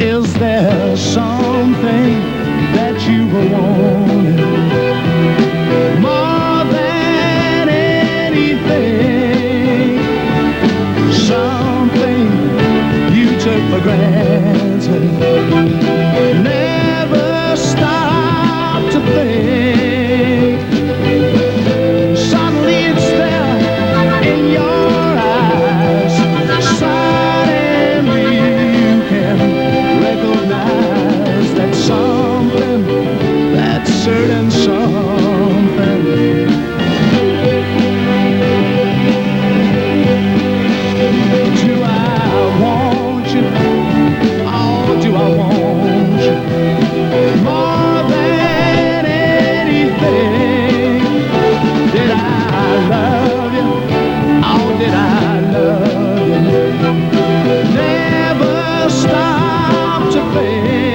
Is there something that you wanted more than anything? Something you took for granted, never stopped to think. Suddenly it's there in your eyes. Suddenly you can recognize that something, that certain something. Do I want you? Oh, do I want you more than anything? Did I love you? Oh, did I love you? Never stop to think.